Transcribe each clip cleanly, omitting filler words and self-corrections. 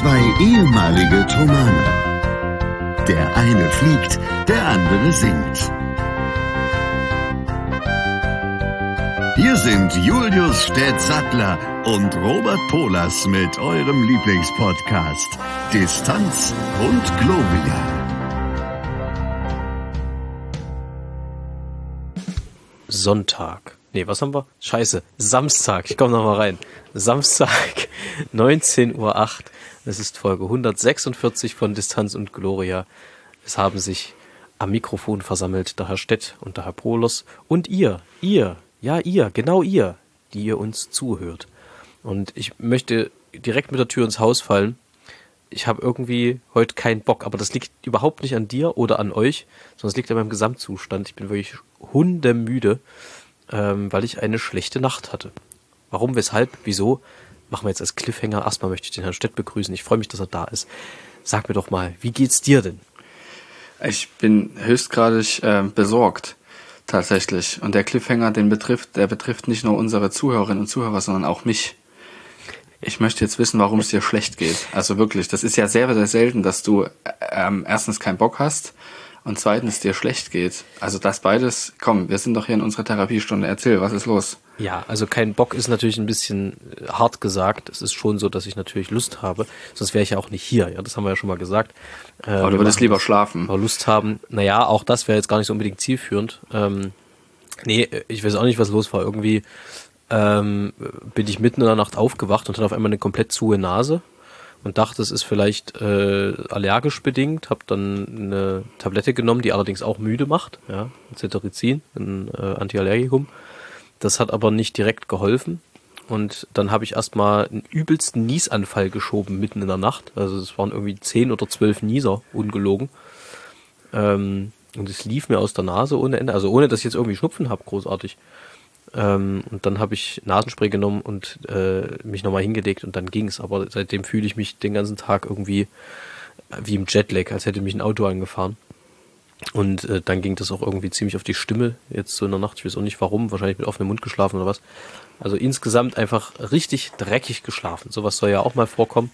Zwei ehemalige Tomane. Der eine fliegt, der andere singt. Hier sind Julius Städtsattler und Robert Polas mit eurem Lieblingspodcast Distanz und Globia. Sonntag. Nee, was haben wir? Scheiße. Samstag. Ich komme nochmal rein. Samstag, 19:08 Uhr. Es ist Folge 146 von Distanz und Gloria. Es haben sich am Mikrofon versammelt der Herr Stett und der Herr Polos und ihr, genau ihr, die ihr uns zuhört. Und ich möchte direkt mit der Tür ins Haus fallen. Ich habe irgendwie heute keinen Bock, aber das liegt überhaupt nicht an dir oder an euch, sondern es liegt an meinem Gesamtzustand. Ich bin wirklich hundemüde, weil ich eine schlechte Nacht hatte. Warum, weshalb, wieso? Machen wir jetzt als Cliffhanger. Erstmal möchte ich den Herrn Stett begrüßen. Ich freue mich, dass er da ist. Sag mir doch mal, wie geht's dir denn? Ich bin höchstgradig besorgt, tatsächlich. Und der Cliffhanger, der betrifft nicht nur unsere Zuhörerinnen und Zuhörer, sondern auch mich. Ich möchte jetzt wissen, warum es dir schlecht geht. Also wirklich, das ist ja sehr, sehr selten, dass du erstens keinen Bock hast und zweitens dir schlecht geht. Also das beides, komm, wir sind doch hier in unserer Therapiestunde. Erzähl, was ist los? Ja, also kein Bock ist natürlich ein bisschen hart gesagt. Es ist schon so, dass ich natürlich Lust habe. Sonst wäre ich ja auch nicht hier. Ja, das haben wir ja schon mal gesagt. Aber du würdest lieber schlafen. Aber Lust haben. Naja, auch das wäre jetzt gar nicht so unbedingt zielführend. Nee, ich weiß auch nicht, was los war. Irgendwie bin ich mitten in der Nacht aufgewacht und hatte auf einmal eine komplett zuhe Nase und dachte, es ist vielleicht allergisch bedingt. Habe dann eine Tablette genommen, die allerdings auch müde macht. Ja, Cetirizin, ein Antiallergikum. Das hat aber nicht direkt geholfen. Und dann habe ich erstmal einen übelsten Niesanfall geschoben mitten in der Nacht. Also es waren irgendwie 10 oder 12 Nieser, ungelogen. Und es lief mir aus der Nase ohne Ende. Also ohne, dass ich jetzt irgendwie Schnupfen habe, großartig. Und dann habe ich Nasenspray genommen und mich nochmal hingelegt und dann ging es. Aber seitdem fühle ich mich den ganzen Tag irgendwie wie im Jetlag, als hätte mich ein Auto angefahren. Und dann ging das auch irgendwie ziemlich auf die Stimme jetzt so in der Nacht. Ich weiß auch nicht warum, wahrscheinlich mit offenem Mund geschlafen oder was. Also insgesamt einfach richtig dreckig geschlafen. Sowas soll ja auch mal vorkommen.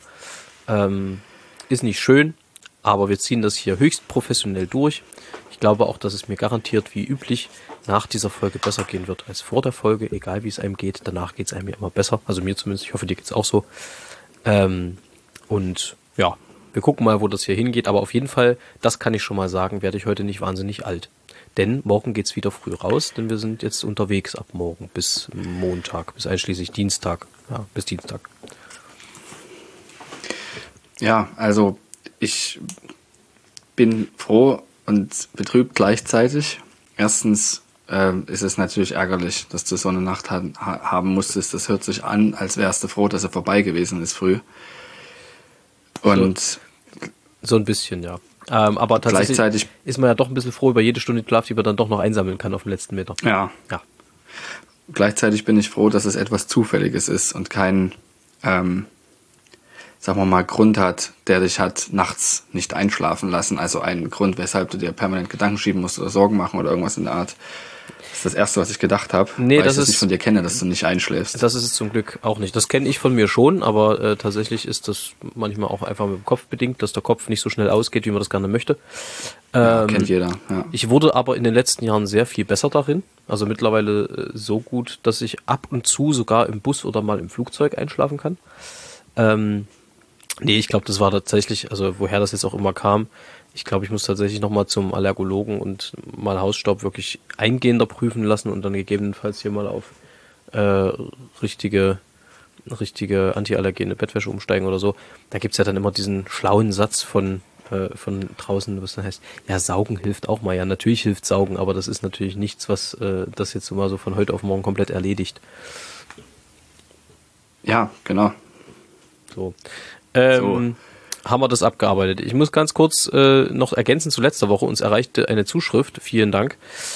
Ist nicht schön, aber wir ziehen das hier höchst professionell durch. Ich glaube auch, dass es mir garantiert wie üblich nach dieser Folge besser gehen wird als vor der Folge, egal wie es einem geht. Danach geht es einem ja immer besser, also mir zumindest, ich hoffe, dir geht's auch so. Und ja, wir gucken mal, wo das hier hingeht, aber auf jeden Fall, das kann ich schon mal sagen, werde ich heute nicht wahnsinnig alt. Denn morgen geht's wieder früh raus, denn wir sind jetzt unterwegs ab morgen bis Montag, bis einschließlich Dienstag. Ja, bis Dienstag. Ja, also ich bin froh und betrübt gleichzeitig. Erstens ist es natürlich ärgerlich, dass du so eine Nacht haben musstest. Das hört sich an, als wärst du froh, dass er vorbei gewesen ist früh. Und so ein bisschen, ja. Aber tatsächlich gleichzeitig ist man ja doch ein bisschen froh über jede Stunde Schlaf, die man dann doch noch einsammeln kann auf dem letzten Meter. Ja. Gleichzeitig bin ich froh, dass es etwas Zufälliges ist und kein, sagen wir mal, Grund hat, der dich hat nachts nicht einschlafen lassen. Also einen Grund, weshalb du dir permanent Gedanken schieben musst oder Sorgen machen oder irgendwas in der Art. Das ist das Erste, was ich gedacht habe, weil ich das nicht von dir kenne, dass du nicht einschläfst. Das ist es zum Glück auch nicht. Das kenne ich von mir schon, aber tatsächlich ist das manchmal auch einfach mit dem Kopf bedingt, dass der Kopf nicht so schnell ausgeht, wie man das gerne möchte. Kennt jeder. Ja. Ich wurde aber in den letzten Jahren sehr viel besser darin. Also mittlerweile so gut, dass ich ab und zu sogar im Bus oder mal im Flugzeug einschlafen kann. Nee, ich glaube, das war tatsächlich, also woher das jetzt auch immer kam, ich glaube, ich muss tatsächlich nochmal zum Allergologen und mal Hausstaub wirklich eingehender prüfen lassen und dann gegebenenfalls hier mal auf richtige antiallergene Bettwäsche umsteigen oder so. Da gibt's ja dann immer diesen schlauen Satz von draußen, was dann heißt, ja, Saugen hilft auch mal. Ja, natürlich hilft Saugen, aber das ist natürlich nichts, was das jetzt mal so von heute auf morgen komplett erledigt. Ja, genau. So. Haben wir das abgearbeitet. Ich muss ganz kurz noch ergänzen zu letzter Woche. Uns erreichte eine Zuschrift. Vielen Dank.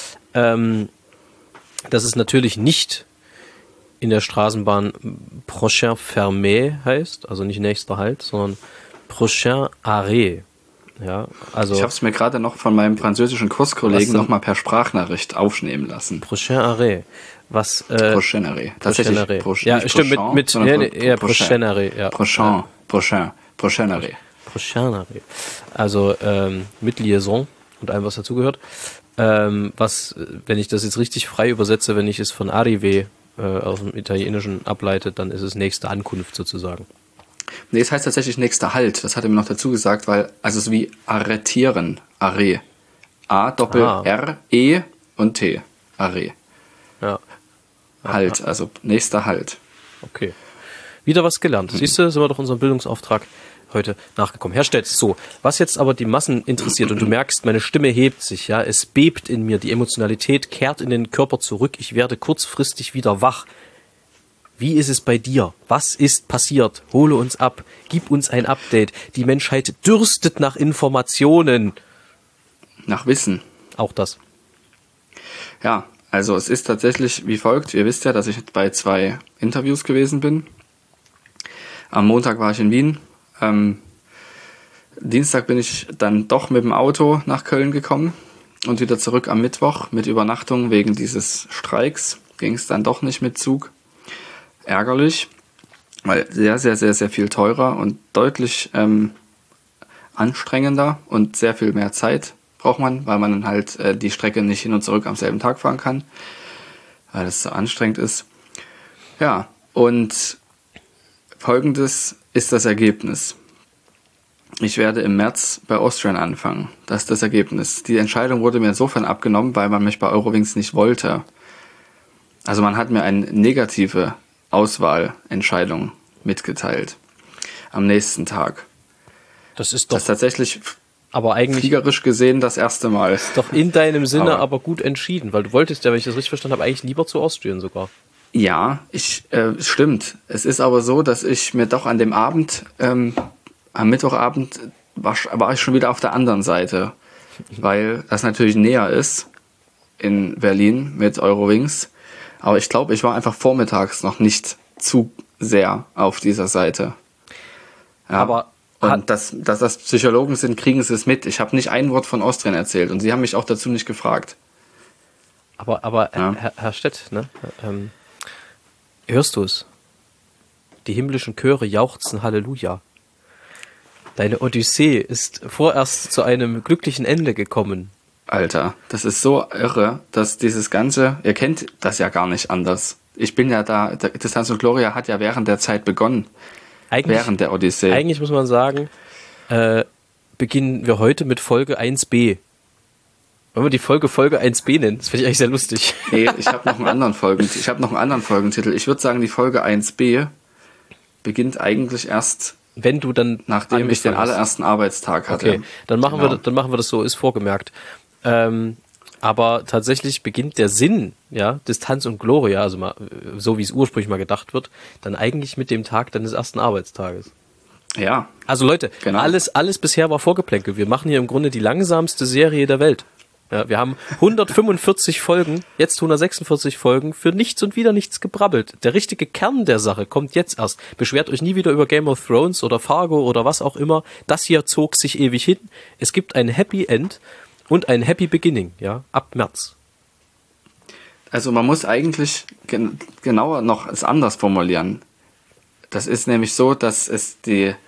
Dass es natürlich nicht in der Straßenbahn Prochain Fermé heißt, also nicht nächster Halt, sondern Prochain Arrêt. Ja, also ich habe es mir gerade noch von meinem französischen Kurskollegen nochmal per Sprachnachricht aufnehmen lassen. Prochain Arrêt. Was? Prochain Arrêt. Tatsächlich. Ja, stimmt, mit Prochain Arrêt. Ja. Prochain. Prochaine. Also mit Liaison und allem, was dazugehört. Was, wenn ich das jetzt richtig frei übersetze, wenn ich es von Arrivé aus dem Italienischen ableite, dann ist es nächste Ankunft sozusagen. Nee, es heißt tatsächlich nächster Halt. Das hat er mir noch dazu gesagt, weil, also es ist wie arretieren. Arrêt. A-Doppel-R-E und T. Arrêt. Ja. Halt, also nächster Halt. Okay. Wieder was gelernt. Siehst du, sind wir doch unserem Bildungsauftrag heute nachgekommen. Herr Stetz, so, was jetzt aber die Massen interessiert und du merkst, meine Stimme hebt sich, ja, es bebt in mir, die Emotionalität kehrt in den Körper zurück, ich werde kurzfristig wieder wach. Wie ist es bei dir? Was ist passiert? Hole uns ab, gib uns ein Update. Die Menschheit dürstet nach Informationen. Nach Wissen. Auch das. Ja, also es ist tatsächlich wie folgt. Ihr wisst ja, dass ich bei 2 Interviews gewesen bin. Am Montag war ich in Wien. Dienstag bin ich dann doch mit dem Auto nach Köln gekommen und wieder zurück am Mittwoch mit Übernachtung wegen dieses Streiks. Ging es dann doch nicht mit Zug. Ärgerlich, weil sehr, sehr, sehr, sehr viel teurer und deutlich anstrengender und sehr viel mehr Zeit braucht man, weil man dann halt die Strecke nicht hin und zurück am selben Tag fahren kann, weil es so anstrengend ist. Ja, und folgendes ist das Ergebnis. Ich werde im März bei Austrian anfangen. Das ist das Ergebnis. Die Entscheidung wurde mir insofern abgenommen, weil man mich bei Eurowings nicht wollte. Also man hat mir eine negative Auswahlentscheidung mitgeteilt am nächsten Tag. Das ist doch das ist tatsächlich aber eigentlich fliegerisch gesehen das erste Mal. Ist doch in deinem Sinne aber gut entschieden, weil du wolltest ja, wenn ich das richtig verstanden habe, eigentlich lieber zu Austrian sogar. Ja, stimmt. Es ist aber so, dass ich mir doch an dem Abend, am Mittwochabend, war ich schon wieder auf der anderen Seite, weil das natürlich näher ist in Berlin mit Eurowings. Aber ich glaube, ich war einfach vormittags noch nicht zu sehr auf dieser Seite. Ja. Aber und dass das Psychologen sind, kriegen sie es mit. Ich habe nicht ein Wort von Austrian erzählt und sie haben mich auch dazu nicht gefragt. Aber ja. Herr Stett, ne? Hörst du es? Die himmlischen Chöre jauchzen Halleluja. Deine Odyssee ist vorerst zu einem glücklichen Ende gekommen. Alter, das ist so irre, dass dieses Ganze, ihr kennt das ja gar nicht anders. Ich bin ja da, Distanz und Gloria hat ja während der Zeit begonnen. Während der Odyssee. Eigentlich muss man sagen, beginnen wir heute mit Folge 1b. Wollen wir die Folge 1b nennen? Das finde ich eigentlich sehr lustig. Nee, ich habe noch einen anderen Folgentitel. Ich würde sagen, die Folge 1b beginnt eigentlich erst, wenn du dann nachdem ich den allerersten Arbeitstag hatte. Okay, dann machen wir das so, ist vorgemerkt. Aber tatsächlich beginnt der Sinn, ja, Distanz und Gloria, also mal, so wie es ursprünglich mal gedacht wird, dann eigentlich mit dem Tag deines ersten Arbeitstages. Ja. Also Leute, genau. alles bisher war Vorgeplänkel. Wir machen hier im Grunde die langsamste Serie der Welt. Ja, wir haben 145 Folgen, jetzt 146 Folgen, für nichts und wieder nichts gebrabbelt. Der richtige Kern der Sache kommt jetzt erst. Beschwert euch nie wieder über Game of Thrones oder Fargo oder was auch immer. Das hier zog sich ewig hin. Es gibt ein Happy End und ein Happy Beginning, ja, ab März. Also man muss eigentlich genauer noch es anders formulieren. Das ist nämlich so, dass es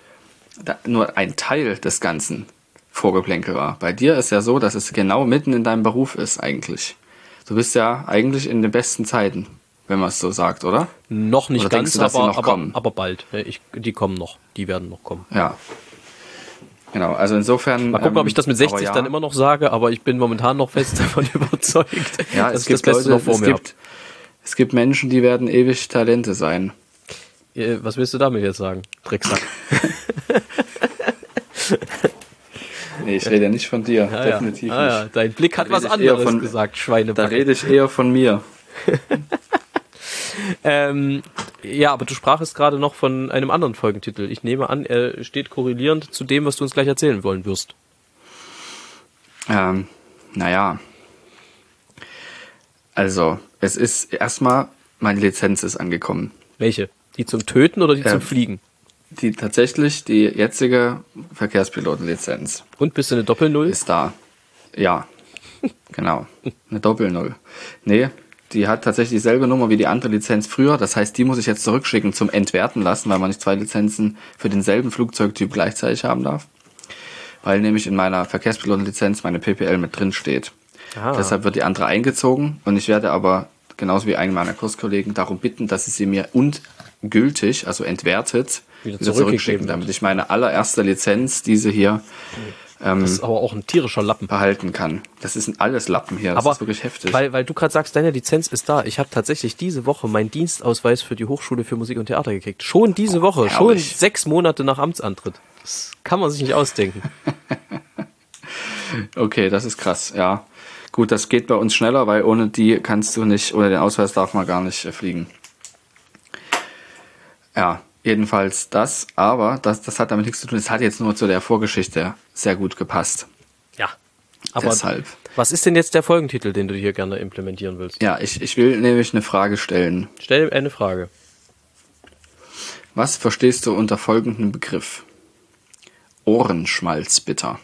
nur ein Teil des Ganzen Vorgeplänkel war. Bei dir ist ja so, dass es genau mitten in deinem Beruf ist eigentlich. Du bist ja eigentlich in den besten Zeiten, wenn man es so sagt, oder? Noch nicht oder ganz, du, aber bald. Die kommen noch. Die werden noch kommen. Ja. Genau, also insofern... Mal gucken, ob ich das mit 60 dann immer noch sage, aber ich bin momentan noch fest davon überzeugt, ja, dass ich das Beste noch vor mir habe. Es gibt Menschen, die werden ewig Talente sein. Was willst du damit jetzt sagen, Drecksack? Nee, ich rede ja nicht von dir, definitiv nicht. Ja. Dein Blick hat was anderes gesagt, Schweinebacke. Da rede ich eher von mir. Ja, aber du sprachest gerade noch von einem anderen Folgentitel. Ich nehme an, er steht korrelierend zu dem, was du uns gleich erzählen wollen wirst. Naja. Also, es ist erstmal, meine Lizenz ist angekommen. Welche? Die zum Töten oder die zum Fliegen? Die jetzige Verkehrspilotenlizenz. Und bist du eine Doppel-Null? Ist da. Ja, genau. Eine Doppel-Null. Nee, die hat tatsächlich dieselbe Nummer wie die andere Lizenz früher. Das heißt, die muss ich jetzt zurückschicken zum Entwerten lassen, weil man nicht 2 Lizenzen für denselben Flugzeugtyp gleichzeitig haben darf. Weil nämlich in meiner Verkehrspilotenlizenz meine PPL mit drin steht. Deshalb wird die andere eingezogen und ich werde aber, genauso wie einen meiner Kurskollegen, darum bitten, dass sie mir gültig, also entwertet, wieder zurückschicken, damit ich meine allererste Lizenz, diese hier, das ist aber auch ein tierischer Lappen. Behalten kann. Das ist alles Lappen hier, das ist wirklich heftig. Weil du gerade sagst, deine Lizenz ist da. Ich habe tatsächlich diese Woche meinen Dienstausweis für die Hochschule für Musik und Theater gekriegt. Schon diese Woche, schon 6 Monate nach Amtsantritt. Das kann man sich nicht ausdenken. Okay, das ist krass, ja. Gut, das geht bei uns schneller, weil ohne die kannst du nicht, ohne den Ausweis darf man gar nicht fliegen. Ja, jedenfalls das, aber das hat damit nichts zu tun. Es hat jetzt nur zu der Vorgeschichte sehr gut gepasst. Ja, aber deshalb. Was ist denn jetzt der Folgentitel, den du hier gerne implementieren willst? Ja, ich will nämlich eine Frage stellen. Stell eine Frage. Was verstehst du unter folgendem Begriff? Ohrenschmalzbitter.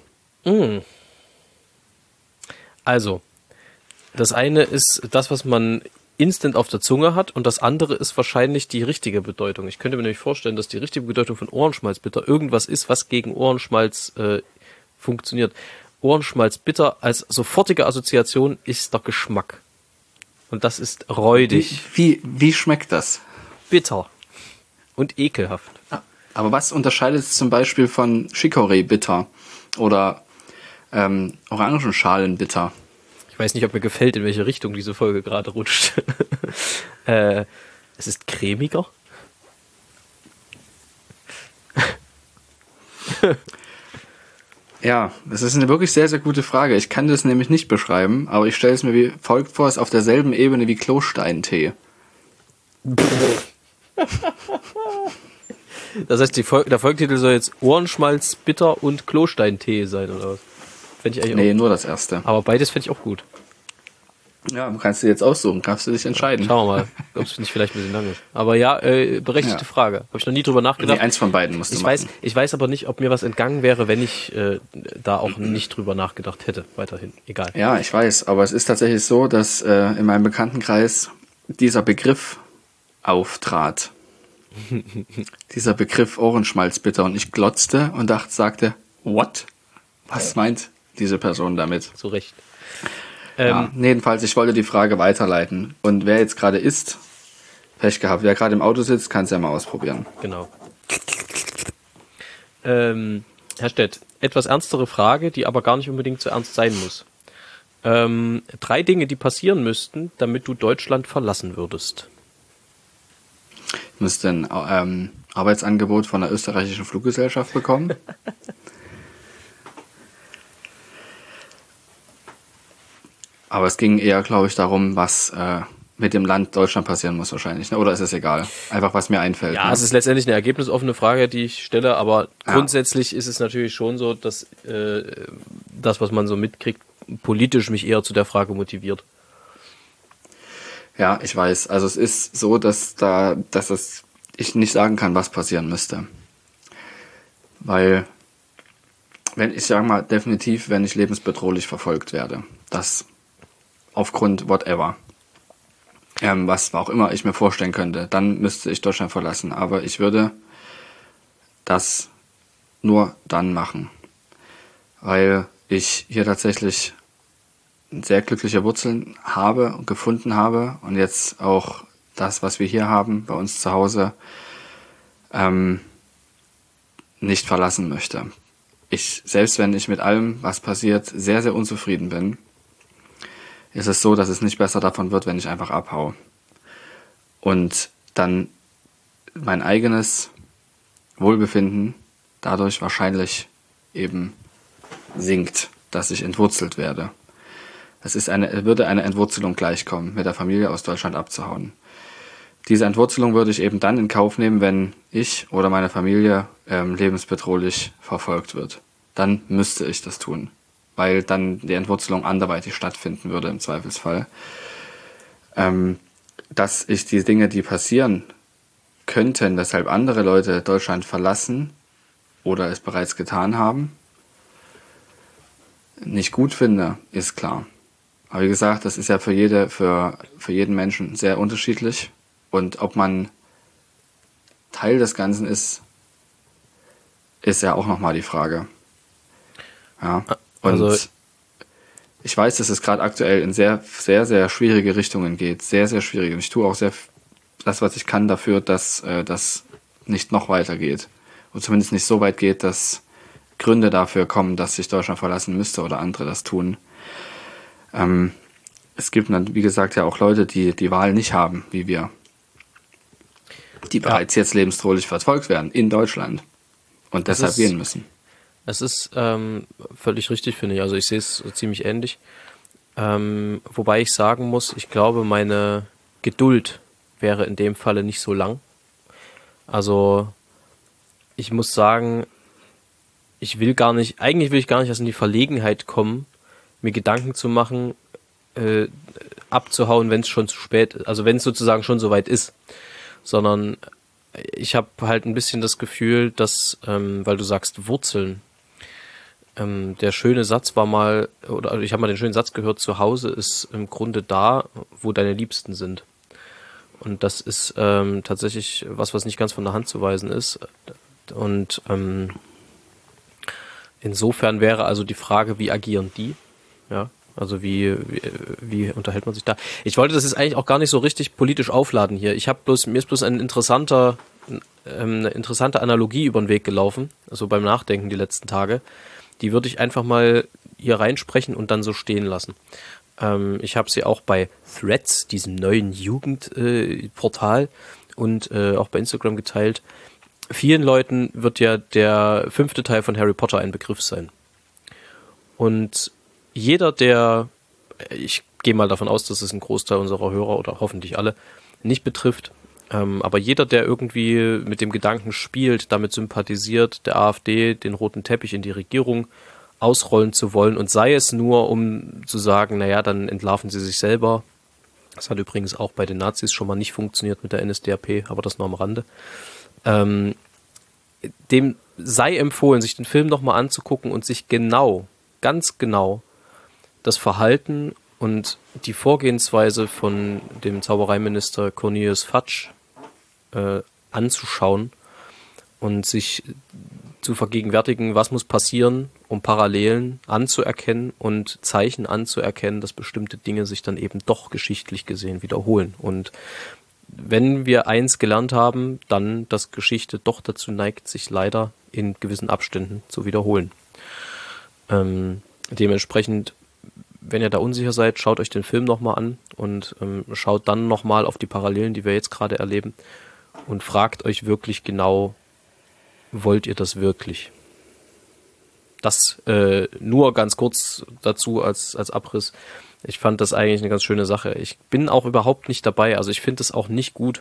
Also, das eine ist das, was man instant auf der Zunge hat, und das andere ist wahrscheinlich die richtige Bedeutung. Ich könnte mir nämlich vorstellen, dass die richtige Bedeutung von Ohrenschmalzbitter irgendwas ist, was gegen Ohrenschmalz funktioniert. Ohrenschmalzbitter als sofortige Assoziation ist der Geschmack. Und das ist räudig. Wie schmeckt das? Bitter. Und ekelhaft. Aber was unterscheidet es zum Beispiel von Chicorée-Bitter oder Orangenschalenbitter? Ich weiß nicht, ob mir gefällt, in welche Richtung diese Folge gerade rutscht. Es ist cremiger. Ja, das ist eine wirklich sehr, sehr gute Frage. Ich kann das nämlich nicht beschreiben, aber ich stelle es mir wie folgt vor, es ist auf derselben Ebene wie Klosteintee. Das heißt, der Folgetitel soll jetzt Ohrenschmalz, Bitter und Klosteintee sein, oder was? Fänd ich eigentlich auch. Nur das erste. Aber beides fände ich auch gut. Ja, kannst du jetzt aussuchen, kannst du dich entscheiden. Schauen wir mal, ob es nicht vielleicht ein bisschen lang ist. Aber ja, berechtigte Frage. Habe ich noch nie drüber nachgedacht. Nee, eins von beiden musst du machen. Ich weiß aber nicht, ob mir was entgangen wäre, wenn ich da auch nicht drüber nachgedacht hätte. Weiterhin, egal. Ja, ich weiß, aber es ist tatsächlich so, dass in meinem Bekanntenkreis dieser Begriff auftrat. Dieser Begriff Ohrenschmalzbitter, und ich glotzte und sagte, what? Was meint diese Person damit? Zu Recht. Jedenfalls, ich wollte die Frage weiterleiten. Und wer jetzt gerade isst, Pech gehabt. Wer gerade im Auto sitzt, kann es ja mal ausprobieren. Genau. Herr Stett, etwas ernstere Frage, die aber gar nicht unbedingt so ernst sein muss. 3 Dinge, die passieren müssten, damit du Deutschland verlassen würdest. Ich müsste ein Arbeitsangebot von der österreichischen Fluggesellschaft bekommen. Aber es ging eher, glaube ich, darum, was mit dem Land Deutschland passieren muss wahrscheinlich. Ne? Oder ist es egal? Einfach, was mir einfällt. Ja, es ist letztendlich eine ergebnisoffene Frage, die ich stelle, aber grundsätzlich ist es natürlich schon so, dass das, was man so mitkriegt, politisch mich eher zu der Frage motiviert. Ja, ich weiß. Also es ist so, dass ich nicht sagen kann, was passieren müsste. Weil, wenn ich lebensbedrohlich verfolgt werde, das aufgrund whatever, was auch immer ich mir vorstellen könnte, dann müsste ich Deutschland verlassen. Aber ich würde das nur dann machen, weil ich hier tatsächlich sehr glückliche Wurzeln habe und gefunden habe und jetzt auch das, was wir hier haben, bei uns zu Hause, nicht verlassen möchte. Selbst wenn ich mit allem, was passiert, sehr, sehr unzufrieden bin, ist es so, dass es nicht besser davon wird, wenn ich einfach abhaue. Und dann mein eigenes Wohlbefinden dadurch wahrscheinlich eben sinkt, dass ich entwurzelt werde. Würde eine Entwurzelung gleichkommen, mit der Familie aus Deutschland abzuhauen. Diese Entwurzelung würde ich eben dann in Kauf nehmen, wenn ich oder meine Familie lebensbedrohlich verfolgt wird. Dann müsste ich das tun, weil dann die Entwurzelung anderweitig stattfinden würde im Zweifelsfall. Dass ich die Dinge, die passieren könnten, weshalb andere Leute Deutschland verlassen oder es bereits getan haben, nicht gut finde, ist klar. Aber wie gesagt, das ist ja für jeden Menschen sehr unterschiedlich. Und ob man Teil des Ganzen ist ja auch nochmal die Frage. Ja. Und Also, ich weiß, dass es gerade aktuell in sehr, sehr, sehr schwierige Richtungen geht. Sehr, sehr schwierige. Und ich tue auch das, was ich kann dafür, dass das nicht noch weiter geht. Und zumindest nicht so weit geht, dass Gründe dafür kommen, dass sich Deutschland verlassen müsste oder andere das tun. Es gibt dann, wie gesagt, ja auch Leute, die die Wahl nicht haben, wie wir. Die bereits jetzt lebensdrohlich verfolgt werden in Deutschland und deshalb wählen müssen. Es ist völlig richtig, finde ich. Also ich sehe es ziemlich ähnlich. Wobei ich sagen muss, ich glaube, meine Geduld wäre in dem Falle nicht so lang. Also ich muss sagen, eigentlich will ich gar nicht erst in die Verlegenheit kommen, mir Gedanken zu machen, abzuhauen, wenn es schon zu spät ist. Also wenn es sozusagen schon soweit ist. Sondern ich habe halt ein bisschen das Gefühl, dass, weil du sagst Wurzeln, der schöne Satz war mal, oder ich habe mal den schönen Satz gehört, zu Hause ist im Grunde da, wo deine Liebsten sind. Und das ist tatsächlich was nicht ganz von der Hand zu weisen ist. Und insofern wäre also die Frage, wie agieren die? Ja, also wie unterhält man sich da? Ich wollte das jetzt eigentlich auch gar nicht so richtig politisch aufladen hier. Mir ist bloß eine interessante Analogie über den Weg gelaufen, also beim Nachdenken die letzten Tage. Die würde ich einfach mal hier reinsprechen und dann so stehen lassen. Ich habe sie auch bei Threads, diesem neuen Jugendportal, und auch bei Instagram geteilt. Vielen Leuten wird ja der 5. Teil von Harry Potter ein Begriff sein. Und jeder, ich gehe mal davon aus, dass es einen Großteil unserer Hörer oder hoffentlich alle nicht betrifft, aber jeder, der irgendwie mit dem Gedanken spielt, damit sympathisiert, der AfD den roten Teppich in die Regierung ausrollen zu wollen, und sei es nur, um zu sagen, naja, dann entlarven sie sich selber. Das hat übrigens auch bei den Nazis schon mal nicht funktioniert mit der NSDAP, aber das nur am Rande. Dem sei empfohlen, sich den Film nochmal anzugucken und sich ganz genau das Verhalten und die Vorgehensweise von dem Zaubereiminister Cornelius Fudge anzuschauen und sich zu vergegenwärtigen, was muss passieren, um Parallelen anzuerkennen und Zeichen anzuerkennen, dass bestimmte Dinge sich dann eben doch geschichtlich gesehen wiederholen. Und wenn wir eins gelernt haben, dann, dass Geschichte doch dazu neigt, sich leider in gewissen Abständen zu wiederholen. Dementsprechend, wenn ihr da unsicher seid, schaut euch den Film nochmal an und schaut dann nochmal auf die Parallelen, die wir jetzt gerade erleben, und fragt euch wirklich genau, wollt ihr das wirklich? Das nur ganz kurz dazu als Abriss. Ich fand das eigentlich eine ganz schöne Sache. Ich bin auch überhaupt nicht dabei, also ich finde es auch nicht gut,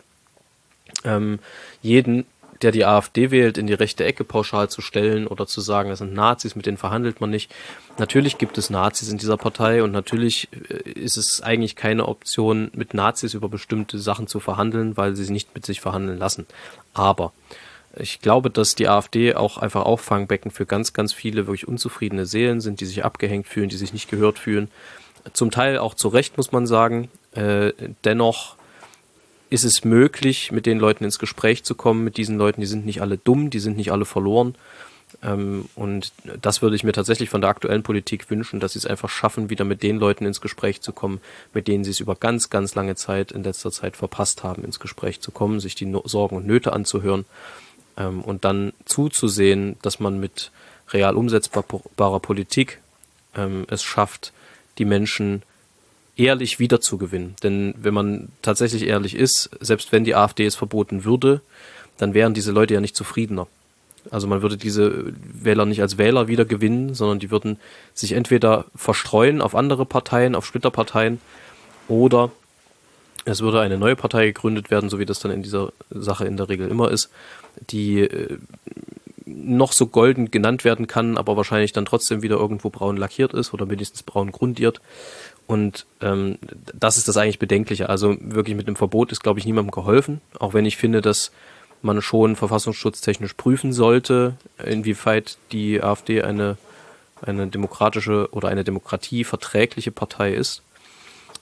jeden, der die AfD wählt, in die rechte Ecke pauschal zu stellen oder zu sagen, das sind Nazis, mit denen verhandelt man nicht. Natürlich gibt es Nazis in dieser Partei und natürlich ist es eigentlich keine Option, mit Nazis über bestimmte Sachen zu verhandeln, weil sie nicht mit sich verhandeln lassen. Aber ich glaube, dass die AfD auch einfach Auffangbecken für ganz, ganz viele wirklich unzufriedene Seelen sind, die sich abgehängt fühlen, die sich nicht gehört fühlen. Zum Teil auch zu Recht, muss man sagen. Dennoch ist es möglich, mit den Leuten ins Gespräch zu kommen, mit diesen Leuten, die sind nicht alle dumm, die sind nicht alle verloren. Und das würde ich mir tatsächlich von der aktuellen Politik wünschen, dass sie es einfach schaffen, wieder mit den Leuten ins Gespräch zu kommen, mit denen sie es über ganz, ganz lange Zeit in letzter Zeit verpasst haben, ins Gespräch zu kommen, sich die Sorgen und Nöte anzuhören und dann zuzusehen, dass man mit real umsetzbarer Politik es schafft, die Menschen ehrlich wiederzugewinnen. Denn wenn man tatsächlich ehrlich ist, selbst wenn die AfD es verboten würde, dann wären diese Leute ja nicht zufriedener. Also man würde diese Wähler nicht als Wähler wiedergewinnen, sondern die würden sich entweder verstreuen auf andere Parteien, auf Splitterparteien, oder es würde eine neue Partei gegründet werden, so wie das dann in dieser Sache in der Regel immer ist, die noch so golden genannt werden kann, aber wahrscheinlich dann trotzdem wieder irgendwo braun lackiert ist oder wenigstens braun grundiert. Und das ist das eigentlich Bedenkliche. Also wirklich mit einem Verbot ist, glaube ich, niemandem geholfen, auch wenn ich finde, dass man schon verfassungsschutztechnisch prüfen sollte, inwieweit die AfD eine demokratische oder eine demokratieverträgliche Partei ist.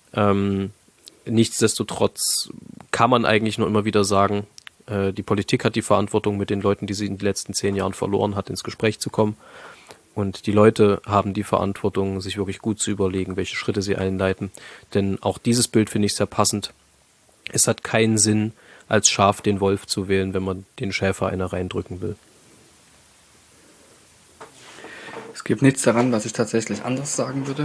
Nichtsdestotrotz kann man eigentlich nur immer wieder sagen, die Politik hat die Verantwortung, mit den Leuten, die sie in den letzten 10 Jahren verloren hat, ins Gespräch zu kommen. Und die Leute haben die Verantwortung, sich wirklich gut zu überlegen, welche Schritte sie einleiten. Denn auch dieses Bild finde ich sehr passend. Es hat keinen Sinn, als Schaf den Wolf zu wählen, wenn man den Schäfer einer reindrücken will. Es gibt nichts daran, was ich tatsächlich anders sagen würde.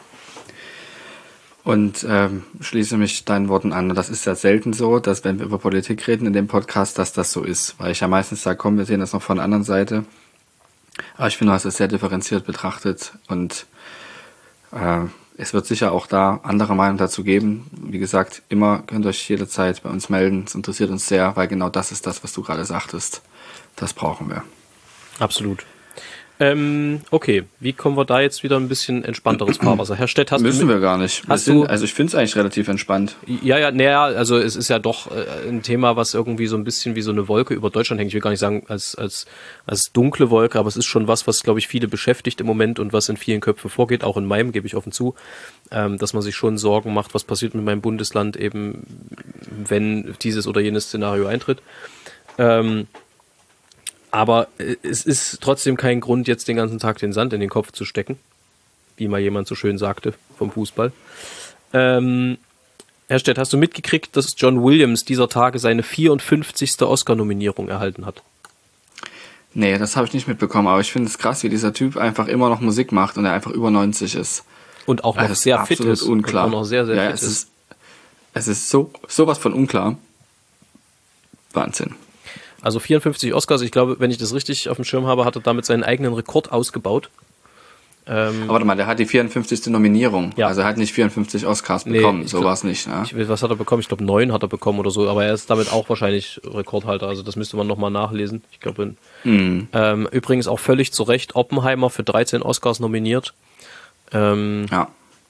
Und schließe mich deinen Worten an. Und das ist ja selten so, dass wenn wir über Politik reden in dem Podcast, dass das so ist. Weil ich ja meistens sage, komm, wir sehen das noch von der anderen Seite. Aber ich finde, du hast es sehr differenziert betrachtet. Und es wird sicher auch da andere Meinungen dazu geben. Wie gesagt, immer könnt ihr euch jederzeit bei uns melden. Es interessiert uns sehr, weil genau das ist das, was du gerade sagtest. Das brauchen wir. Absolut. Okay, wie kommen wir da jetzt wieder ein bisschen entspannteres Fahrwasser? Herr Stett, müssen wir gar nicht. Also ich finde es eigentlich relativ entspannt. Ja, also es ist ja doch ein Thema, was irgendwie so ein bisschen wie so eine Wolke über Deutschland hängt. Ich will gar nicht sagen als dunkle Wolke, aber es ist schon was, glaube ich, viele beschäftigt im Moment und was in vielen Köpfen vorgeht, auch in meinem, gebe ich offen zu, dass man sich schon Sorgen macht, was passiert mit meinem Bundesland eben, wenn dieses oder jenes Szenario eintritt. Aber es ist trotzdem kein Grund, jetzt den ganzen Tag den Sand in den Kopf zu stecken, wie mal jemand so schön sagte vom Fußball. Herr Stett, hast du mitgekriegt, dass John Williams dieser Tage seine 54. Oscar-Nominierung erhalten hat? Nee, das habe ich nicht mitbekommen, aber ich finde es krass, wie dieser Typ einfach immer noch Musik macht und er einfach über 90 ist. Und auch noch sehr fit ist. Unklar. Und auch noch sehr fit ist. Es ist sowas von unklar. Wahnsinn. Also 54 Oscars, ich glaube, wenn ich das richtig auf dem Schirm habe, hat er damit seinen eigenen Rekord ausgebaut. Aber warte mal, der hat die 54. Nominierung. Ja. Also er hat nicht 54 Oscars bekommen, so war es nicht. Ne? Was hat er bekommen? Ich glaube 9 hat er bekommen oder so, aber er ist damit auch wahrscheinlich Rekordhalter, also das müsste man nochmal nachlesen. Ich glaube, übrigens auch völlig zu Recht Oppenheimer für 13 Oscars nominiert. Ja.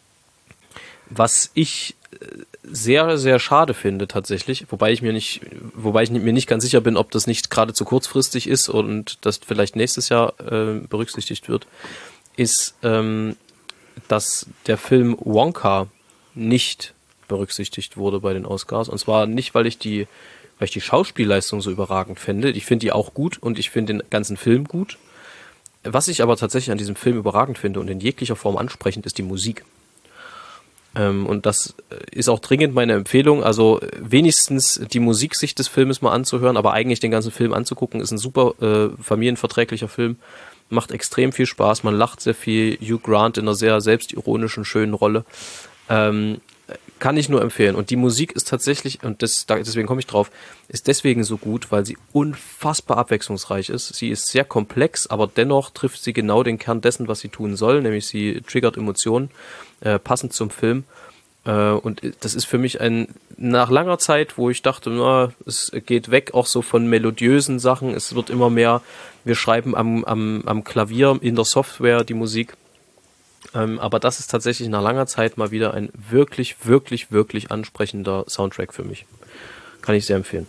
Was ich sehr, sehr schade finde tatsächlich, wobei ich mir nicht ganz sicher bin, ob das nicht gerade zu kurzfristig ist und das vielleicht nächstes Jahr berücksichtigt wird, ist, dass der Film Wonka nicht berücksichtigt wurde bei den Oscars. Und zwar nicht, weil ich die Schauspielleistung so überragend fände. Ich finde die auch gut und ich finde den ganzen Film gut. Was ich aber tatsächlich an diesem Film überragend finde und in jeglicher Form ansprechend, ist die Musik. Und das ist auch dringend meine Empfehlung, also wenigstens die Musiksicht des Filmes mal anzuhören, aber eigentlich den ganzen Film anzugucken, ist ein super familienverträglicher Film, macht extrem viel Spaß, man lacht sehr viel, Hugh Grant in einer sehr selbstironischen, schönen Rolle, kann ich nur empfehlen. Und die Musik ist tatsächlich, und deswegen komme ich drauf, ist deswegen so gut, weil sie unfassbar abwechslungsreich ist. Sie ist sehr komplex, aber dennoch trifft sie genau den Kern dessen, was sie tun soll, nämlich sie triggert Emotionen, passend zum Film. Und das ist für mich nach langer Zeit, wo ich dachte, es geht weg auch so von melodiösen Sachen, es wird immer mehr, wir schreiben am Klavier in der Software die Musik. Aber das ist tatsächlich nach langer Zeit mal wieder ein wirklich, wirklich, wirklich ansprechender Soundtrack für mich. Kann ich sehr empfehlen.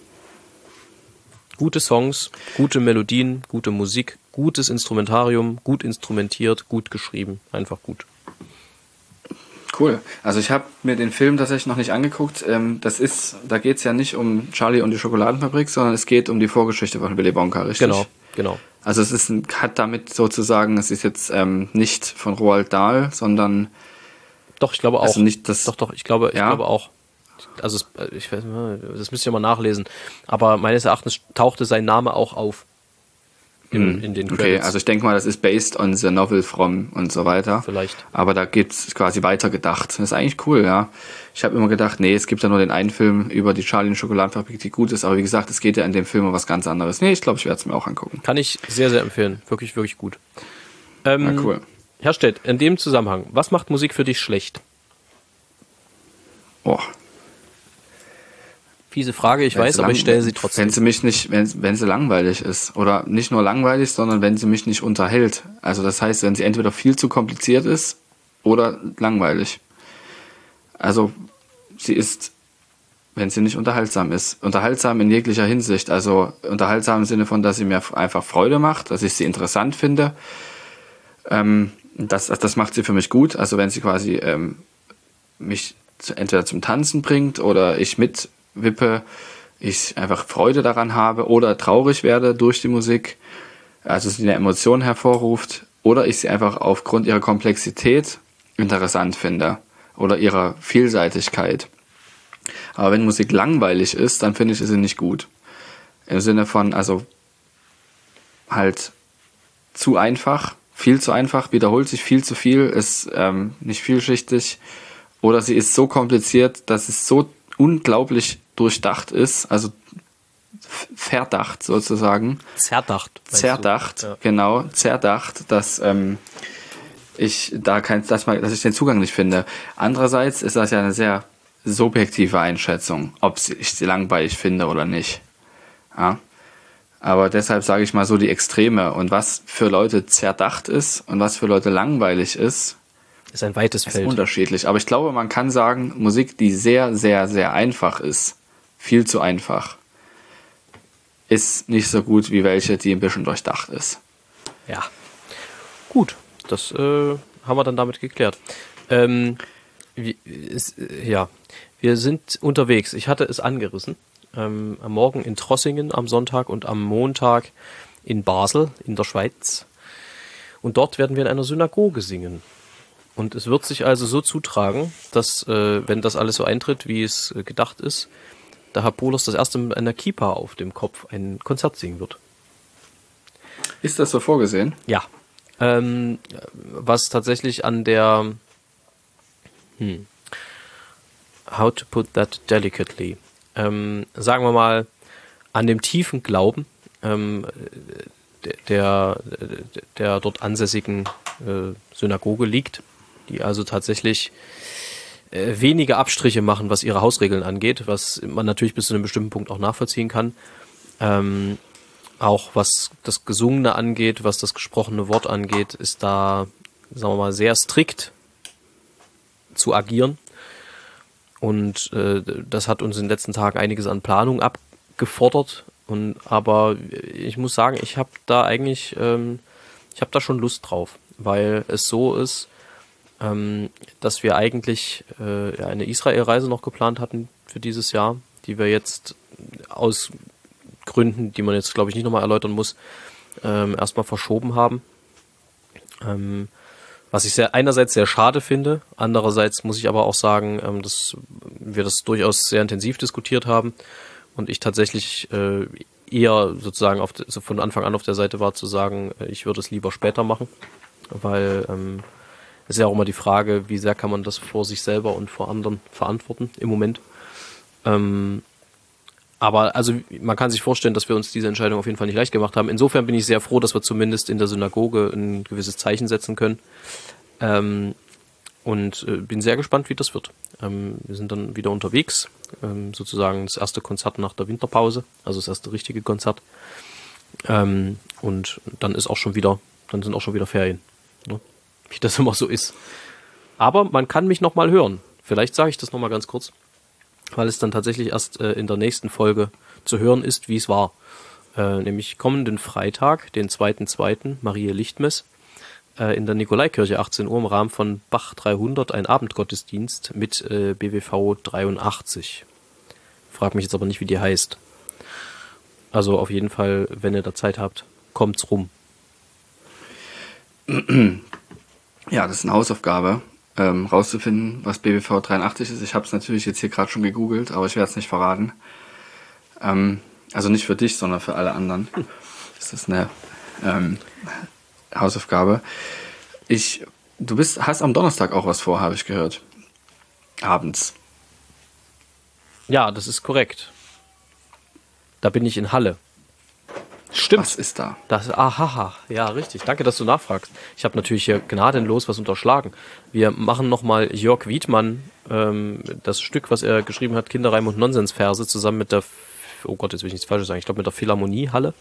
Gute Songs, gute Melodien, gute Musik, gutes Instrumentarium, gut instrumentiert, gut geschrieben, einfach gut. Cool. Also ich habe mir den Film tatsächlich noch nicht angeguckt. Da geht es ja nicht um Charlie und die Schokoladenfabrik, sondern es geht um die Vorgeschichte von Willy Wonka, richtig? Genau. Also es hat damit sozusagen, es ist jetzt nicht von Roald Dahl, sondern... Doch, ich glaube auch. Also nicht das, ich glaube auch. Also ich weiß nicht, das müsst ihr mal nachlesen. Aber meines Erachtens tauchte sein Name auch auf in den Credits. Okay, also ich denke mal, das ist based on the novel from und so weiter. Vielleicht. Aber da gibt's quasi weitergedacht. Das ist eigentlich cool, ja. Ich habe immer gedacht, nee, es gibt ja nur den einen Film über die Charlie und Schokoladenfabrik, die gut ist. Aber wie gesagt, es geht ja in dem Film um was ganz anderes. Nee, ich glaube, ich werde es mir auch angucken. Kann ich sehr, sehr empfehlen. Wirklich, wirklich gut. Cool. Herr Stett, in dem Zusammenhang, was macht Musik für dich schlecht? Boah. Fiese Frage, ich weiß, aber ich stelle sie trotzdem. Wenn sie langweilig ist. Oder nicht nur langweilig, sondern wenn sie mich nicht unterhält. Also das heißt, wenn sie entweder viel zu kompliziert ist oder langweilig. Also sie ist, wenn sie nicht unterhaltsam ist. Unterhaltsam in jeglicher Hinsicht. Also unterhaltsam im Sinne von, dass sie mir einfach Freude macht, dass ich sie interessant finde. Das macht sie für mich gut. Also wenn sie quasi mich entweder zum Tanzen bringt oder ich mitwippe, ich einfach Freude daran habe oder traurig werde durch die Musik, also sie eine Emotion hervorruft, oder ich sie einfach aufgrund ihrer Komplexität interessant finde oder ihrer Vielseitigkeit. Aber wenn Musik langweilig ist, dann finde ich sie nicht gut. Im Sinne von, also halt zu einfach, viel zu einfach, wiederholt sich viel zu viel, ist nicht vielschichtig, oder sie ist so kompliziert, dass es so unglaublich durchdacht ist, also verdacht sozusagen. Zerdacht. Zerdacht, ja. Genau, zerdacht, dass ich ich den Zugang nicht finde. Andererseits ist das ja eine sehr subjektive Einschätzung, ob ich sie langweilig finde oder nicht. Ja? Aber deshalb sage ich mal so die Extreme. Und was für Leute zerdacht ist und was für Leute langweilig ist ein weites ist Feld. unterschiedlich. Aber ich glaube, man kann sagen, Musik, die sehr, sehr, sehr einfach ist, viel zu einfach, ist nicht so gut wie welche, die ein bisschen durchdacht ist. Ja. Gut, das haben wir dann damit geklärt. Wir sind unterwegs. Ich hatte es angerissen. Am Morgen in Trossingen am Sonntag und am Montag in Basel in der Schweiz. Und dort werden wir in einer Synagoge singen. Und es wird sich also so zutragen, dass, wenn das alles so eintritt, wie es gedacht ist, der Herr Pohlers das erste mit einer Kippa auf dem Kopf ein Konzert singen wird. Ist das so vorgesehen? Ja. Was tatsächlich an der how to put that delicately, sagen wir mal, an dem tiefen Glauben der dort ansässigen Synagoge liegt, die also tatsächlich wenige Abstriche machen, was ihre Hausregeln angeht, was man natürlich bis zu einem bestimmten Punkt auch nachvollziehen kann. Auch was das Gesungene angeht, was das gesprochene Wort angeht, ist da, sagen wir mal, sehr strikt zu agieren. Und das hat uns in den letzten Tagen einiges an Planung abgefordert. Aber ich muss sagen, ich habe da eigentlich, ich habe da schon Lust drauf, weil es so ist, dass wir eigentlich eine Israel-Reise noch geplant hatten für dieses Jahr, die wir jetzt aus Gründen, die man jetzt, glaube ich, nicht nochmal erläutern muss, erstmal verschoben haben. Was ich einerseits sehr schade finde, andererseits muss ich aber auch sagen, dass wir das durchaus sehr intensiv diskutiert haben und ich tatsächlich eher sozusagen von Anfang an auf der Seite war zu sagen, ich würde es lieber später machen, weil es ist ja auch immer die Frage, wie sehr kann man das vor sich selber und vor anderen verantworten im Moment. Aber also man kann sich vorstellen, dass wir uns diese Entscheidung auf jeden Fall nicht leicht gemacht haben. Insofern bin ich sehr froh, dass wir zumindest in der Synagoge ein gewisses Zeichen setzen können. Und bin sehr gespannt, wie das wird. Wir sind dann wieder unterwegs, sozusagen das erste Konzert nach der Winterpause, also das erste richtige Konzert. Und dann sind auch schon wieder Ferien, ne? Wie das immer so ist. Aber man kann mich nochmal hören. Vielleicht sage ich das nochmal ganz kurz, weil es dann tatsächlich erst in der nächsten Folge zu hören ist, wie es war. Nämlich kommenden Freitag, den 2.2., Marie Lichtmess, in der Nikolaikirche 18 Uhr im Rahmen von Bach 300, ein Abendgottesdienst mit BWV 83. Frag mich jetzt aber nicht, wie die heißt. Also auf jeden Fall, wenn ihr da Zeit habt, kommt's rum. Ja, das ist eine Hausaufgabe, rauszufinden, was BWV 83 ist. Ich habe es natürlich jetzt hier gerade schon gegoogelt, aber ich werde es nicht verraten. Also nicht für dich, sondern für alle anderen. Das ist eine Hausaufgabe. Hast am Donnerstag auch was vor, habe ich gehört. Abends. Ja, das ist korrekt. Da bin ich in Halle. Stimmt. Was ist da? Ja, richtig. Danke, dass du nachfragst. Ich habe natürlich hier gnadenlos was unterschlagen. Wir machen nochmal Jörg Wiedmann, das Stück, was er geschrieben hat, Kinderreim und Nonsensverse, zusammen mit der, oh Gott, jetzt will ich nichts Falsches sagen, ich glaube mit der Philharmonie Halle,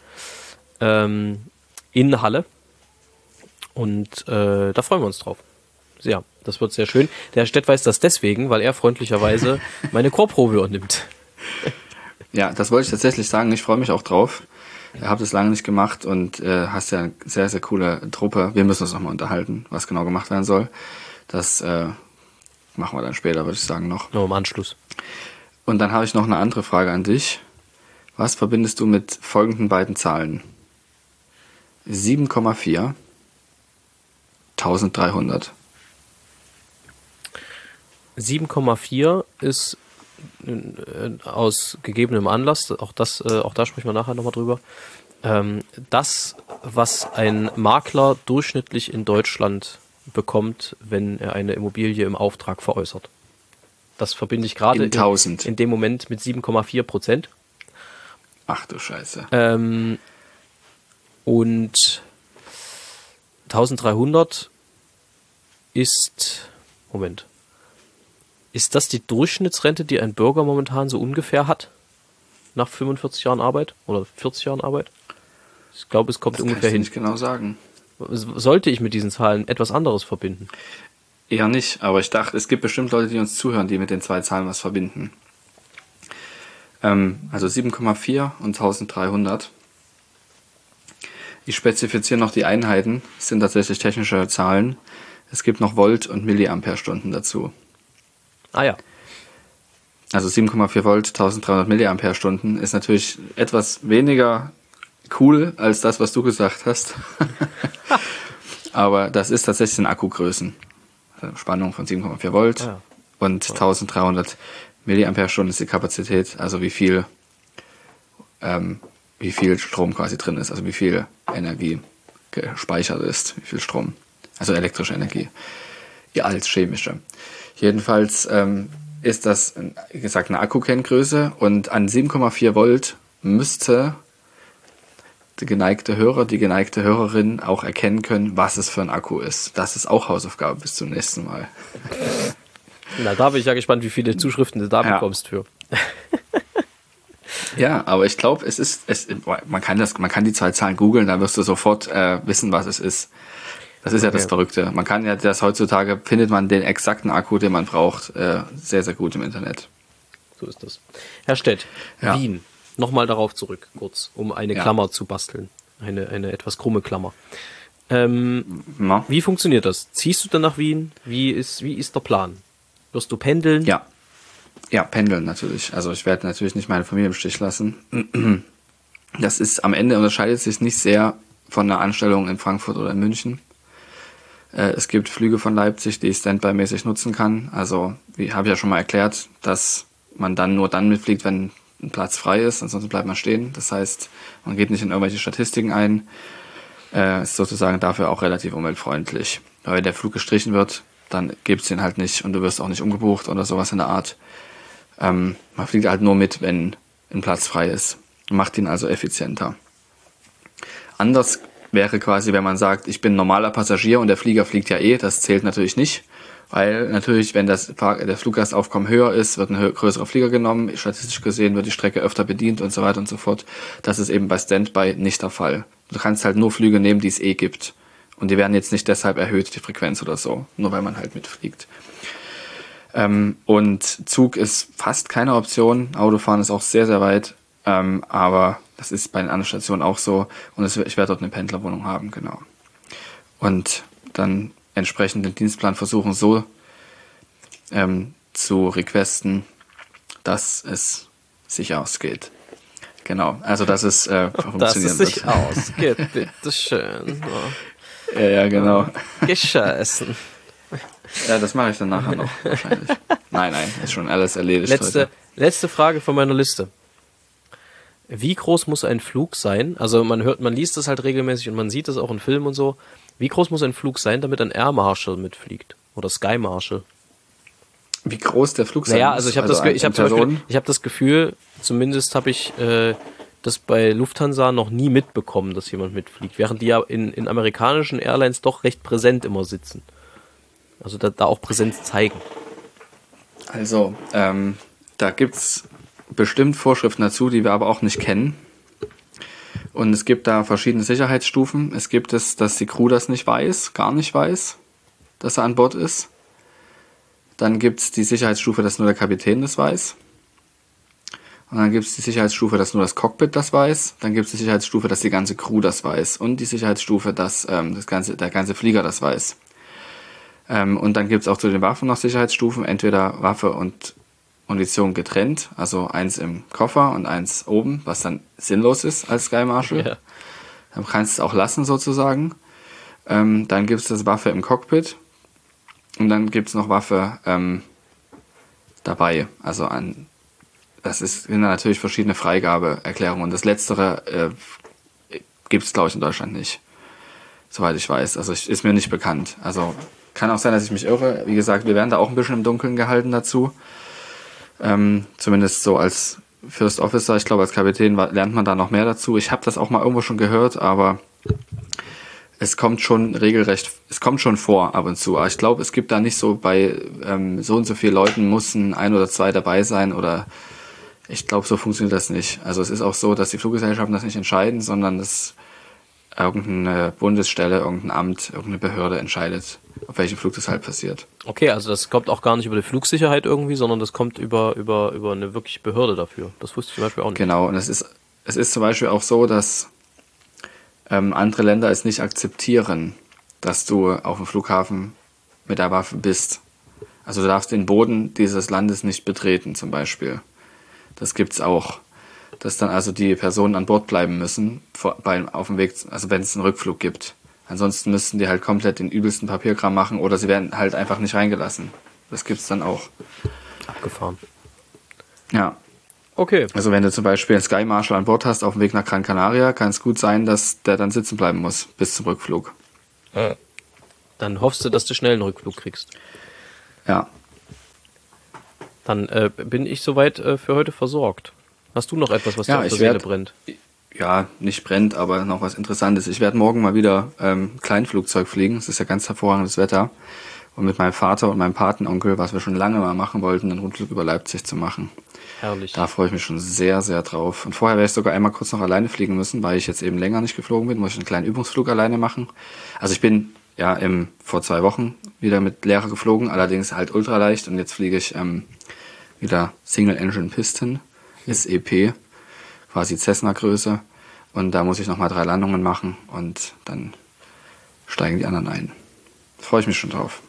in Halle. Und da freuen wir uns drauf. Ja, das wird sehr schön. Der Herr Stett weiß das deswegen, weil er freundlicherweise meine Chorprobe übernimmt. Ja, das wollte ich tatsächlich sagen. Ich freue mich auch drauf. Ich habe das lange nicht gemacht und hast ja eine sehr, sehr coole Truppe. Wir müssen uns nochmal unterhalten, was genau gemacht werden soll. Das machen wir dann später, würde ich sagen, noch. Nur im Anschluss. Und dann habe ich noch eine andere Frage an dich. Was verbindest du mit folgenden beiden Zahlen? 7,4, 1300. 7,4 ist aus gegebenem Anlass, auch da sprechen wir nachher nochmal drüber, das, was ein Makler durchschnittlich in Deutschland bekommt, wenn er eine Immobilie im Auftrag veräußert. Das verbinde ich gerade in dem Moment mit 7,4%. Ach du Scheiße. Und 1300 ist, ist das die Durchschnittsrente, die ein Bürger momentan so ungefähr hat? Nach 45 Jahren Arbeit oder 40 Jahren Arbeit? Ich glaube, es kommt ungefähr hin. Das kann ich nicht genau sagen. Sollte ich mit diesen Zahlen etwas anderes verbinden? Eher nicht, aber ich dachte, es gibt bestimmt Leute, die uns zuhören, die mit den zwei Zahlen was verbinden. Also 7,4 und 1300. Ich spezifiziere noch die Einheiten. Das sind tatsächlich technische Zahlen. Es gibt noch Volt und Milliampere-Stunden dazu. Ah ja. Also 7,4 Volt, 1300 Milliampere-Stunden ist natürlich etwas weniger cool als das, was du gesagt hast. Aber das ist tatsächlich in Akkugrößen. Also Spannung von 7,4 Volt und 1300 Milliampere-Stunden ist die Kapazität, also wie viel Strom quasi drin ist, also wie viel Energie gespeichert ist, wie viel Strom, also elektrische Energie, ja, als chemische. Jedenfalls ist das, wie gesagt, eine Akkukenngröße und an 7,4 Volt müsste der geneigte Hörer, die geneigte Hörerin auch erkennen können, was es für ein Akku ist. Das ist auch Hausaufgabe bis zum nächsten Mal. Na, da bin ich ja gespannt, wie viele Zuschriften du da bekommst für. Ja, aber ich glaube, man kann die zwei Zahlen googeln, dann wirst du sofort wissen, was es ist. Das ist ja das Verrückte. Man kann ja heutzutage findet man den exakten Akku, den man braucht, sehr, sehr gut im Internet. So ist das. Herr Stett, Wien. Nochmal darauf zurück, kurz, um eine Klammer zu basteln. Eine etwas krumme Klammer. Wie funktioniert das? Ziehst du dann nach Wien? Wie ist der Plan? Wirst du pendeln? Ja, pendeln natürlich. Also ich werde natürlich nicht meine Familie im Stich lassen. Das ist am Ende unterscheidet sich nicht sehr von einer Anstellung in Frankfurt oder in München. Es gibt Flüge von Leipzig, die ich standby-mäßig nutzen kann. Also, wie habe ich ja schon mal erklärt, dass man dann nur dann mitfliegt, wenn ein Platz frei ist, ansonsten bleibt man stehen. Das heißt, man geht nicht in irgendwelche Statistiken ein. Ist sozusagen dafür auch relativ umweltfreundlich. Weil wenn der Flug gestrichen wird, dann gibt's den halt nicht und du wirst auch nicht umgebucht oder sowas in der Art. Man fliegt halt nur mit, wenn ein Platz frei ist. Macht ihn also effizienter. Anders wäre quasi, wenn man sagt, ich bin normaler Passagier und der Flieger fliegt ja das zählt natürlich nicht. Weil natürlich, wenn der Fluggastaufkommen höher ist, wird ein größerer Flieger genommen. Statistisch gesehen wird die Strecke öfter bedient und so weiter und so fort. Das ist eben bei Standby nicht der Fall. Du kannst halt nur Flüge nehmen, die es gibt. Und die werden jetzt nicht deshalb erhöht, die Frequenz oder so. Nur weil man halt mitfliegt. Und Zug ist fast keine Option. Autofahren ist auch sehr, sehr weit. Aber das ist bei den anderen Stationen auch so. Und ich werde dort eine Pendlerwohnung haben, genau. Und dann entsprechend den Dienstplan versuchen so zu requesten, dass es sich ausgeht. Genau, also dass es funktionieren dass es sich wird. ausgeht, bitteschön. Ja, genau. Gescheißen. Ja, das mache ich dann nachher noch wahrscheinlich. Nein, ist schon alles erledigt heute. Letzte Frage von meiner Liste. Wie groß muss ein Flug sein? Also man liest das halt regelmäßig und man sieht das auch in Filmen und so. Wie groß muss ein Flug sein, damit ein Air Marshal mitfliegt? Oder Sky Marshal? Wie groß der Flug sein muss? Naja, also ich habe das Gefühl, zumindest habe ich das bei Lufthansa noch nie mitbekommen, dass jemand mitfliegt. Während die ja in amerikanischen Airlines doch recht präsent immer sitzen. Also da auch Präsenz zeigen. Also, da gibt's bestimmt Vorschriften dazu, die wir aber auch nicht kennen. Und es gibt da verschiedene Sicherheitsstufen. Es gibt es, dass die Crew das nicht weiß, gar nicht weiß, dass er an Bord ist. Dann gibt es die Sicherheitsstufe, dass nur der Kapitän das weiß. Und dann gibt es die Sicherheitsstufe, dass nur das Cockpit das weiß. Dann gibt es die Sicherheitsstufe, dass die ganze Crew das weiß. Und die Sicherheitsstufe, dass der ganze Flieger das weiß. Und dann gibt es auch zu den Waffen noch Sicherheitsstufen, entweder Waffe und Munition getrennt, also eins im Koffer und eins oben, was dann sinnlos ist als Sky Marshal. Ja. Dann kannst du es auch lassen sozusagen. Dann gibt es das Waffe im Cockpit und dann gibt es noch Waffe dabei. Also sind natürlich verschiedene Freigabeerklärungen. Und das Letztere gibt es, glaube ich, in Deutschland nicht, soweit ich weiß. Also ist mir nicht bekannt. Also kann auch sein, dass ich mich irre. Wie gesagt, wir werden da auch ein bisschen im Dunkeln gehalten dazu. Zumindest so als First Officer. Ich glaube, als Kapitän lernt man da noch mehr dazu. Ich habe das auch mal irgendwo schon gehört, aber es kommt schon vor ab und zu. Aber ich glaube, es gibt da nicht so bei so und so vielen Leuten müssen 1 oder 2 dabei sein oder ich glaube, so funktioniert das nicht. Also es ist auch so, dass die Fluggesellschaften das nicht entscheiden, sondern dass irgendeine Bundesstelle, irgendein Amt, irgendeine Behörde entscheidet, auf welchem Flug das halt passiert. Okay, also das kommt auch gar nicht über die Flugsicherheit irgendwie, sondern das kommt über eine wirkliche Behörde dafür. Das wusste ich zum Beispiel auch nicht. Genau, und es ist zum Beispiel auch so, dass andere Länder es nicht akzeptieren, dass du auf dem Flughafen mit der Waffe bist. Also du darfst den Boden dieses Landes nicht betreten zum Beispiel. Das gibt's auch. Dass dann also die Personen an Bord bleiben müssen, auf dem Weg, also wenn es einen Rückflug gibt. Ansonsten müssten die halt komplett den übelsten Papierkram machen oder sie werden halt einfach nicht reingelassen. Das gibt's dann auch. Abgefahren. Ja. Okay. Also wenn du zum Beispiel einen Sky Marshal an Bord hast auf dem Weg nach Gran Canaria, kann es gut sein, dass der dann sitzen bleiben muss bis zum Rückflug. Dann hoffst du, dass du schnell einen Rückflug kriegst. Ja. Dann bin ich soweit für heute versorgt. Hast du noch etwas, was dir auf der Seele brennt? Ja, nicht brennt, aber noch was Interessantes. Ich werde morgen mal wieder Kleinflugzeug fliegen. Es ist ja ganz hervorragendes Wetter. Und mit meinem Vater und meinem Patenonkel, was wir schon lange mal machen wollten, einen Rundflug über Leipzig zu machen. Herrlich. Da freue ich mich schon sehr, sehr drauf. Und vorher werde ich sogar einmal kurz noch alleine fliegen müssen, weil ich jetzt eben länger nicht geflogen bin. Muss ich einen kleinen Übungsflug alleine machen. Also ich bin ja vor 2 Wochen wieder mit Lehrer geflogen, allerdings halt ultraleicht. Und jetzt fliege ich wieder Single Engine Piston, SEP, quasi Cessna-Größe. Und da muss ich nochmal 3 Landungen machen und dann steigen die anderen ein. Da freue ich mich schon drauf.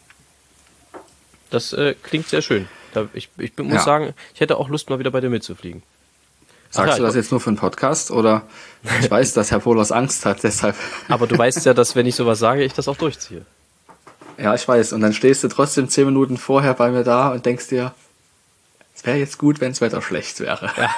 Das klingt sehr schön. Ich muss sagen, ich hätte auch Lust, mal wieder bei dir mitzufliegen. Sagst du das jetzt nur für einen Podcast oder ich weiß, dass Herr Polos Angst hat, deshalb. Aber du weißt ja, dass wenn ich sowas sage, ich das auch durchziehe. Ja, ich weiß. Und dann stehst du trotzdem 10 Minuten vorher bei mir da und denkst dir, es wäre jetzt gut, wenn das Wetter schlecht wäre. Ja.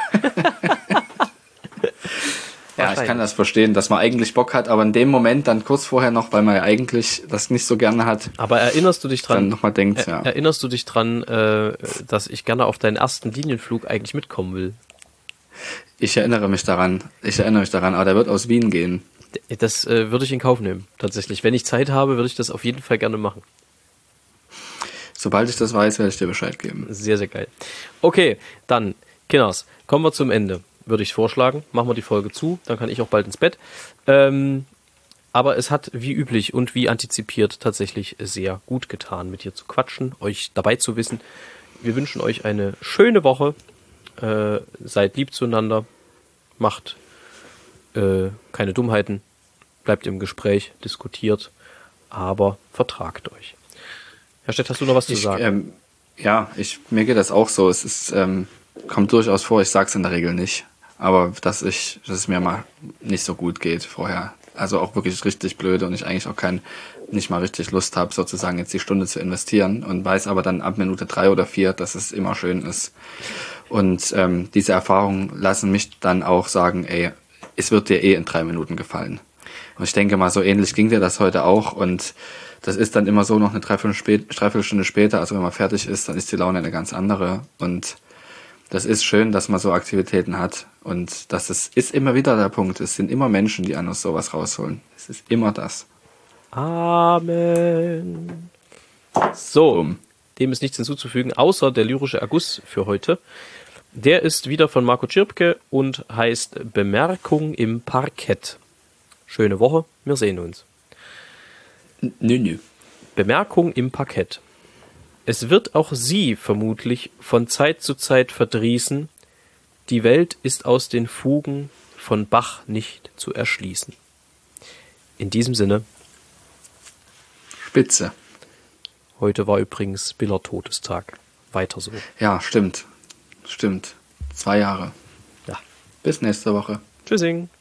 Ja, ich kann das verstehen, dass man eigentlich Bock hat, aber in dem Moment dann kurz vorher noch, weil man ja eigentlich das nicht so gerne hat. Aber erinnerst du dich dran? Dann nochmal denkt, ja. Erinnerst du dich dran, dass ich gerne auf deinen ersten Linienflug eigentlich mitkommen will? Ich erinnere mich daran, aber der wird aus Wien gehen. Das würde ich in Kauf nehmen, tatsächlich. Wenn ich Zeit habe, würde ich das auf jeden Fall gerne machen. Sobald ich das weiß, werde ich dir Bescheid geben. Sehr, sehr geil. Okay, dann, Kinders, kommen wir zum Ende. Würde ich vorschlagen. Machen wir die Folge zu, dann kann ich auch bald ins Bett. Aber es hat wie üblich und wie antizipiert tatsächlich sehr gut getan, mit dir zu quatschen, euch dabei zu wissen. Wir wünschen euch eine schöne Woche. Seid lieb zueinander. Macht keine Dummheiten. Bleibt im Gespräch, diskutiert, aber vertragt euch. Herr Stett, hast du noch was zu sagen? Mir geht das auch so. Es ist, kommt durchaus vor, ich sage es in der Regel nicht. Aber dass es mir mal nicht so gut geht vorher. Also auch wirklich richtig blöde und ich eigentlich auch nicht mal richtig Lust habe, sozusagen jetzt die Stunde zu investieren und weiß aber dann ab Minute 3 oder 4, dass es immer schön ist. Und diese Erfahrungen lassen mich dann auch sagen, ey, es wird dir in 3 Minuten gefallen. Und ich denke mal, so ähnlich ging dir das heute auch und das ist dann immer so noch eine Dreiviertelstunde später, also wenn man fertig ist, dann ist die Laune eine ganz andere und das ist schön, dass man so Aktivitäten hat und das ist immer wieder der Punkt. Es sind immer Menschen, die an uns sowas rausholen. Es ist immer das. Amen. So, dem ist nichts hinzuzufügen, außer der lyrische Erguss für heute. Der ist wieder von Marco Tschirpke und heißt Bemerkung im Parkett. Schöne Woche, wir sehen uns. Nö. Bemerkung im Parkett. Es wird auch Sie vermutlich von Zeit zu Zeit verdrießen. Die Welt ist aus den Fugen von Bach nicht zu erschließen. In diesem Sinne. Spitze. Heute war übrigens Biller Todestag. Weiter so. Ja, stimmt. 2 Jahre. Ja. Bis nächste Woche. Tschüssing.